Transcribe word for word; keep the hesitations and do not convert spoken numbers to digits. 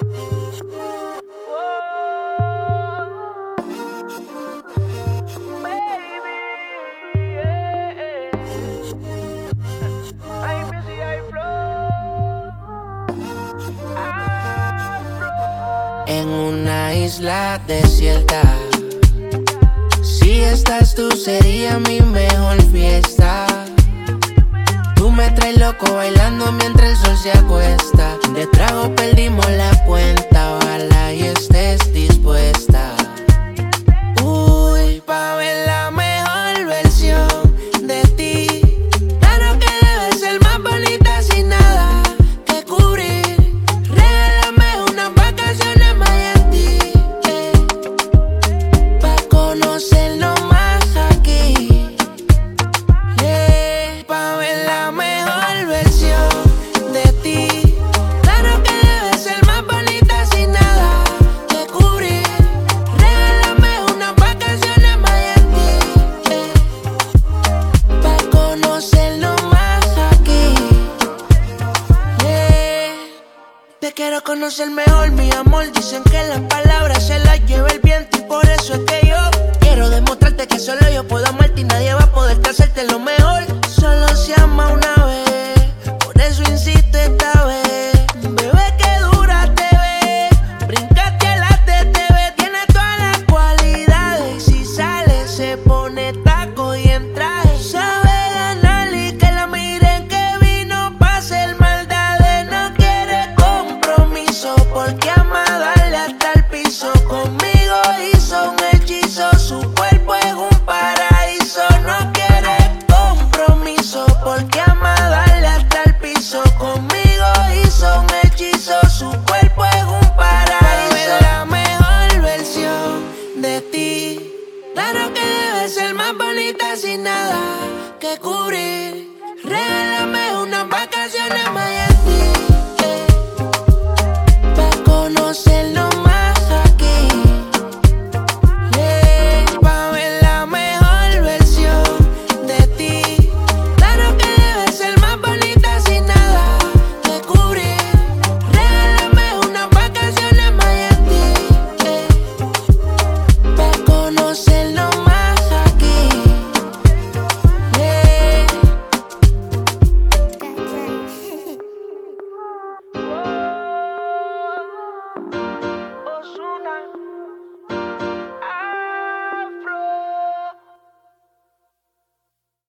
En una isla desierta, si estás tú sería mi mejor fiesta. Tú me traes loco bailando mientras el sol se acuesta. De trago perdimos la cuenta, ojalá y estés dispuesta. Uy, pa' ver la mejor versión de ti. Claro que debes ser más bonita sin nada que cubrir. Regálame unas vacaciones en Miami, eh, pa' conocernos más aquí, yeah, pa' ver la mejor versión de ti. Claro que debes ser más bonita sin nada que cubrir. Regálame unas vacaciones en Miami, yeah, pa' conocernos más aquí, yeah. Te quiero conocer mejor, mi amor. Dicen que las palabras se las lleva el viento y por eso es que yo quiero demostrarte que solo yo puedo amarte y nadie va a poder hacerte lo mejor. Solo se ama una vez, por eso insisto esta vez.